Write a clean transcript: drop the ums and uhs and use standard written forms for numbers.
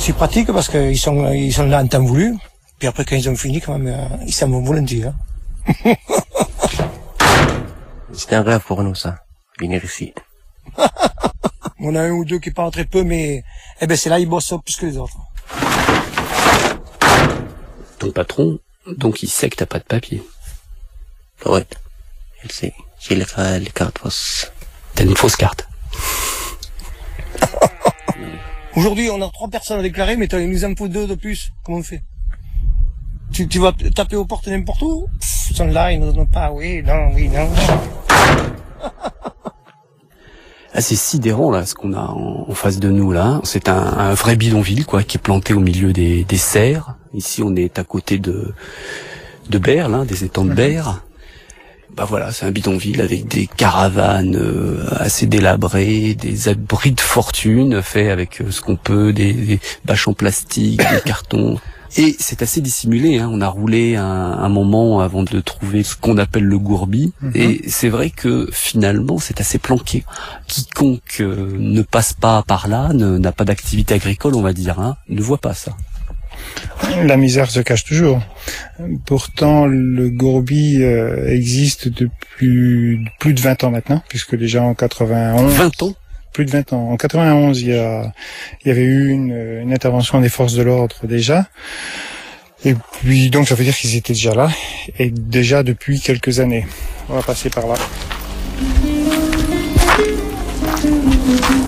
C'est pratique parce qu'ils sont là en temps voulu. Puis après, quand ils ont fini, quand même, ils s'en vont volontiers. Hein. C'est un rêve pour nous, ça. Venir ici. On a un ou deux qui parlent très peu, mais c'est là, ils bossent plus que les autres. Ton patron, donc il sait que t'as pas de papier. Ouais, il sait. J'ai les cartes fausses. T'as une fausse carte. Aujourd'hui, on a 3 personnes à déclarer, mais il nous en faut 2 de plus. Comment on fait? Tu vas taper aux portes n'importe où? Ils sont là, ils ne donnent pas. Oui, non. Ah, c'est sidérant là, ce qu'on a en face de nous là. C'est un vrai bidonville quoi, qui est planté au milieu des serres. Ici, on est à côté de Berre, là, des étangs de Berre. Bah voilà, c'est un bidonville avec des caravanes assez délabrées, des abris de fortune faits avec ce qu'on peut, des bâches en plastique, des cartons. Et c'est assez dissimulé, hein. On a roulé un moment avant de trouver ce qu'on appelle le gourbi. Et c'est vrai que finalement, c'est assez planqué. Quiconque ne passe pas par là, n'a pas d'activité agricole, on va dire, hein, ne voit pas ça. La misère se cache toujours. Pourtant, le gourbi existe depuis plus de 20 ans maintenant, puisque déjà en 91... 20 ans? Plus de 20 ans. En 91, il y avait eu une intervention des forces de l'ordre déjà. Et puis, donc, ça veut dire qu'ils étaient déjà là. Et déjà depuis quelques années. On va passer par là.